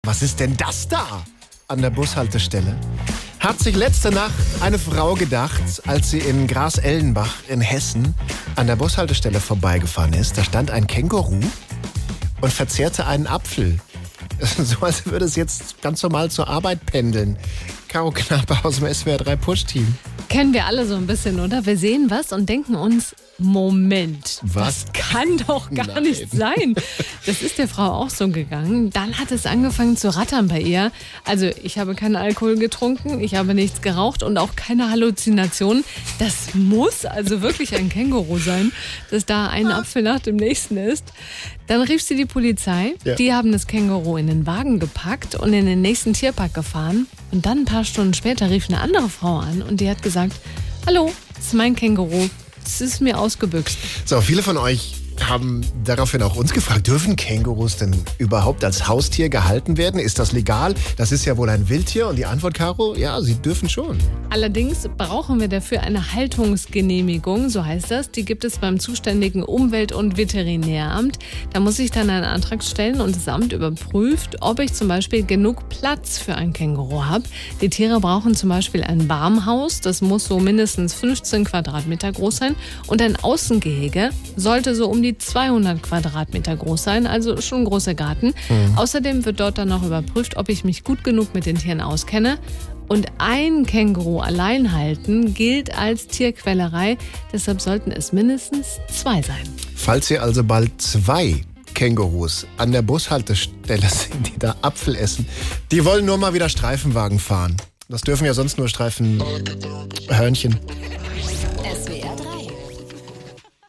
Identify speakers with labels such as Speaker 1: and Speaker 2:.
Speaker 1: Was ist denn das da an der Bushaltestelle? Hat sich letzte Nacht eine Frau gedacht, als sie in Gras-Ellenbach in Hessen an der Bushaltestelle vorbeigefahren ist. Da stand ein Känguru und verzehrte einen Apfel. So als würde es jetzt ganz normal zur Arbeit pendeln. Caro Knappe aus dem SWR 3 Push-Team.
Speaker 2: Kennen wir alle so ein bisschen, oder? Wir sehen was und denken uns, Moment,
Speaker 1: Was?
Speaker 2: das kann doch gar
Speaker 1: Nein.
Speaker 2: nicht sein. Das ist der Frau auch so gegangen. Dann hat es angefangen zu rattern bei ihr. Also ich habe keinen Alkohol getrunken, ich habe nichts geraucht und auch keine Halluzinationen. Das muss also wirklich ein Känguru sein, dass da ein Apfel nach dem nächsten ist. Dann rief sie die Polizei.
Speaker 1: Ja.
Speaker 2: Die haben das Känguru in den Wagen gepackt und in den nächsten Tierpark gefahren. Und dann ein paar Stunden später rief eine andere Frau an und die hat gesagt, hallo, das ist mein Känguru. Es ist mir ausgebüxt.
Speaker 1: So, viele von euch haben daraufhin auch uns gefragt, dürfen Kängurus denn überhaupt als Haustier gehalten werden? Ist das legal? Das ist ja wohl ein Wildtier. Und die Antwort, Caro, ja, sie dürfen schon.
Speaker 2: Allerdings brauchen wir dafür eine Haltungsgenehmigung, so heißt das. Die gibt es beim zuständigen Umwelt- und Veterinäramt. Da muss ich dann einen Antrag stellen und das Amt überprüft, ob ich zum Beispiel genug Platz für ein Känguru habe. Die Tiere brauchen zum Beispiel ein Barmhaus, das muss so mindestens 15 Quadratmeter groß sein. Und ein Außengehege sollte so um die 200 Quadratmeter groß sein, also schon ein großer Garten. Außerdem wird dort dann noch überprüft, ob ich mich gut genug mit den Tieren auskenne. Und ein Känguru allein halten gilt als Tierquälerei, deshalb sollten es mindestens 2 sein.
Speaker 1: Falls ihr also bald 2 Kängurus an der Bushaltestelle sehen, die da Apfel essen, die wollen nur mal wieder Streifenwagen fahren. Das dürfen ja sonst nur Streifenhörnchen.
Speaker 3: SWR